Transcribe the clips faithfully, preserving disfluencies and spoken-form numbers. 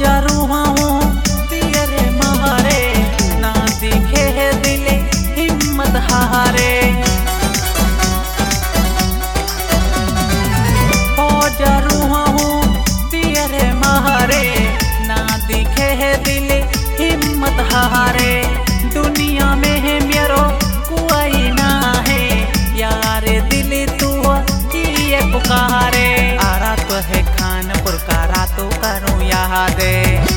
जारू हूँ तेरे मारे, ना दिखे है दिले हिम्मत हारे। हो जारू हूँ तेरे मारे, ना दिखे है दिले हिम्मत हारे। दुनिया में है मेरो कोई ना है, यार दिल तू ये पुकारे। आरा तो है खानपुर का रातों करूँ यादे,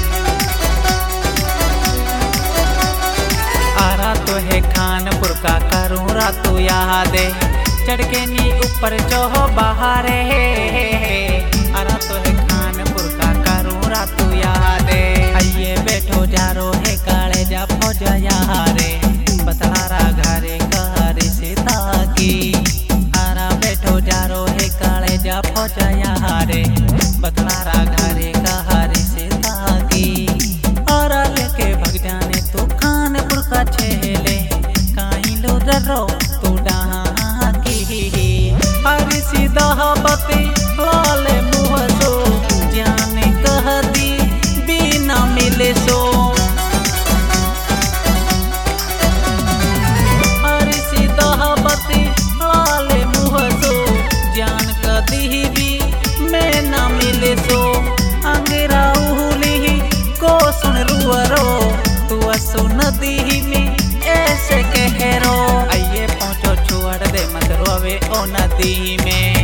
आरा तो है खानपुर का करूँ रातों यादे। चढ़ के नी ऊपर जो बहारे, आरा तो है खानपुर का करूँ रातों यादे। आइए बैठो जारो है काले जा फौज यारे, बतलारा घरे कहरी सीता की। आरा बैठो जारो है काले जा फौज यारे, बतलारा घरे कहरी सीता की। आरा लेके भग जाने तू खानपुर का छेले, काहीं लो डरो तू डहा की। हरी सीधा बते लाले मुँह सो, जाने कह दी बिना मिले सो। हरी सीधा बते लाले मुँह सो, जान कदी भी मैं ना मिले सो। अंगेरा उहुली को सुन रुअरो, तू असो नदी में ऐसे कह रो। आइए पहुँचो छोड़ दे मत रोवे ओ नदी में,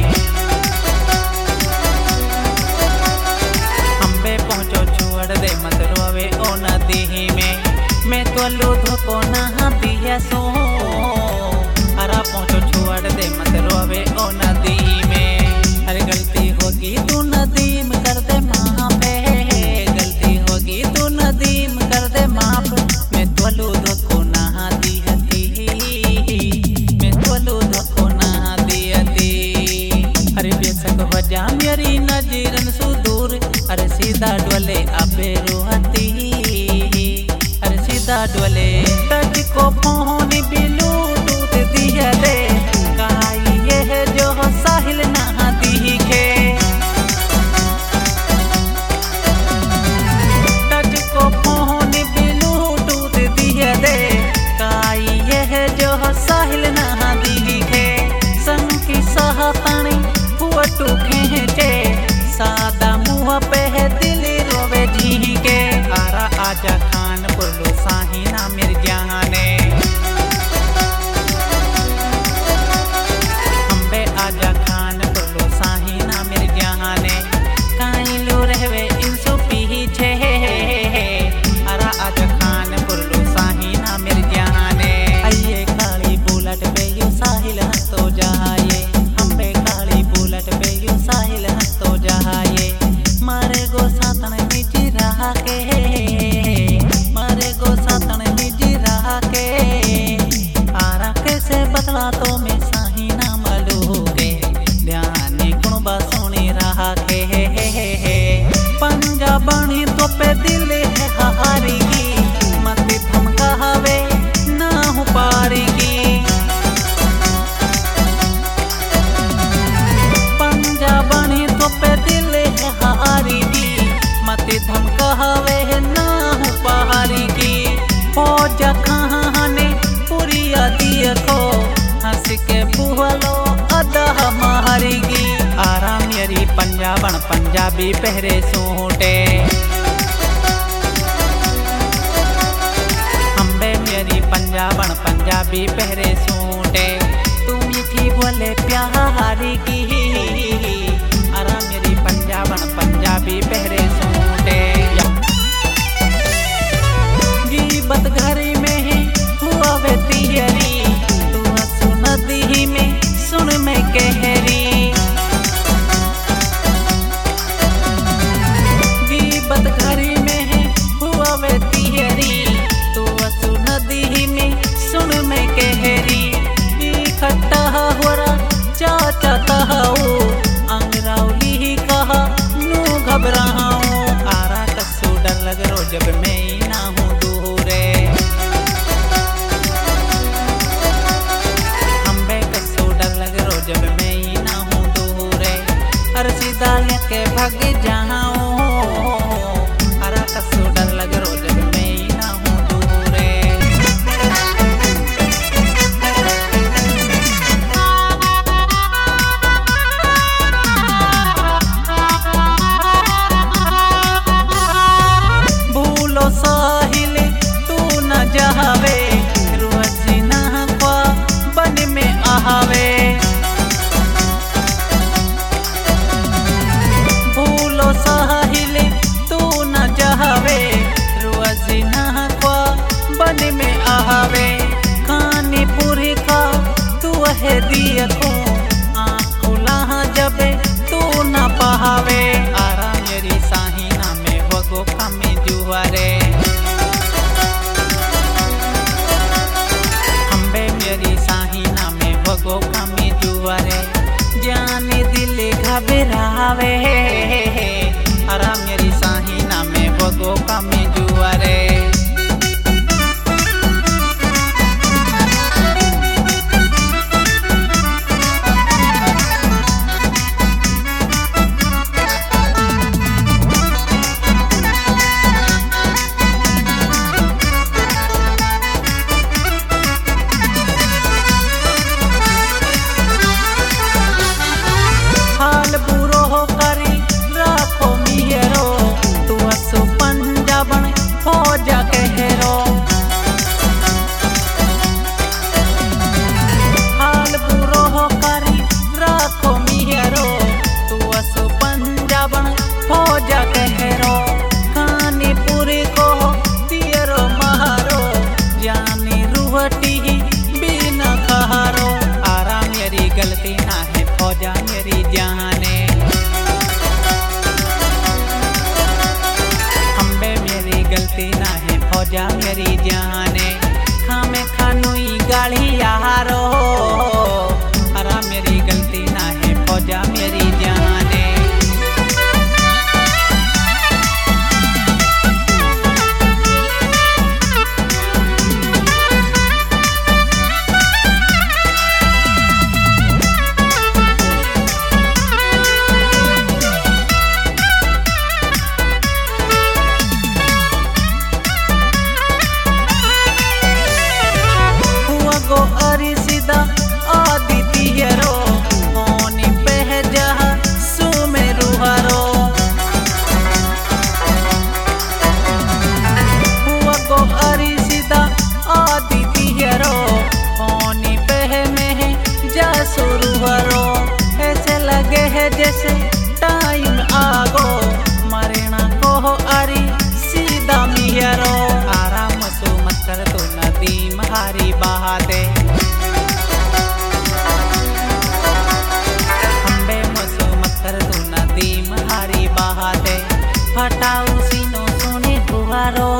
अम्बे पहुँचो छोड़ दे मत रोवे ओ नदी में। मैं तो लूध को नहा दिया सो, अरा पहुँचो छोड़ दे मत रोवे ओ नदी में। अरे गलती होगी तू नदी में कर दे माफ, गलती होगी तू नदी में कर दे माफ। मैं तो लूध को नहा दिया थी, मैं तो लूध को नहा दिया थी। अरे बेशक हो जा मेरी नजरन सुदूर, अरे सीधा डोले अबे रोहती। अरे सीधा डोले तज को फोन बिलू दूध दिया दे, कहा ये है जो साहिल नहा दिखे। तज को फोन बिलू दूध दिया दे, कहा ये है जो साहिल नहा दिखे। संग की सहतानी हुआ टूखे चे, सादा मुँह पे है दिल रोवे जी के। आरा आजा खानपुर लो साहिना मेर जाने, अम्बे आजा खानपुर लो साहिना मेर जाने। काई लो रहवे इंसो पीछे, आरा आजा खानपुर लो साहिना मेर जाने। आइए काली बुलेट पे यू साहिल हंसतो जाए, अम्बे काली बुलेट पे यू साहिल हंसतो जाए। मारे गो सातन मिजी रहा के, मारे गो सातन मिजी रहा के। आरा कैसे बदला तो मैं साही ना मलूगे, ध्यान कुणबा सोनी रहा के। पंजाबी तो पे दिल है हारेगी, मत थमका हवे ना हो पारेगी। पंजाबी तो पे दिल है हारेगी, मत थमका हवे ना हो पारेगी। फौज खाने पूरी आदि को हंस के बुहलो अदा मारेगी। आरा मेरी पंजाबन पंजाबी पहरे सूटे, अम्बे मेरी पंजाबन पंजाबी पहरे सूटे। तू मीठी बोले प्यारी की, आरा मेरी पंजाबन पंजाबी पहरे सूटे। गीबत घरी में ही हुआ वे तियरी, तू हंसू नदी में सुन में कहरी। गीबत घरी में ही हुआ वे तियरी, तू हंसू नदी में सुन में कहरी। इकट्ठा हुआ चाचा तहाऊ, अंगरावली कहा नू घबराऊं। आरा कसू डर लग रो जब मैं ना हूँ दूरे, अम्बे कसू डर लग रो जब मैं ना हूँ दूरे। अर सीधा लेके भाग जाऊं, अरा जुआरे। हम्बे मेरी साहिना में भगो कमी जुआरे, जाने दिल घबरावे। अरा मेरी साहिना में भगो कमी जुआरे। हाल बुरो हो करी राखो मियरो, तू असो पंजाबन हो जा कहरो। हाल बुरो हो करी राखो मियरो, तू असो पंजाबन हो जा कहरो। कहानी पूरी को दियरो महारो, जानी रुहटी बिना खहारो। आरा मेरी गलती ना है फौजा मेरी जाने, हम्बे मेरी गलती ना है फौजा मेरी जाने। खामे खानुई गाड़ी यारो, अरा मेरी गलती ना है फौजा मेरी जाने। गो अरी सीधा आदित्यरो, होनी पहजा सुमेरु हरो। हुआ गो अरी सीधा आदित्यरो, होनी पह में जा सुरु हरो। ऐसे लगे है जैसे टाइम आगो, मरना को अरी सीधा मियरो। आराम सो मत कर तो नदी महारी बहादे, हम्बे मसो मत कर तो नदी महारी बहादे। फटाऊ सीनो सुने गुहारो,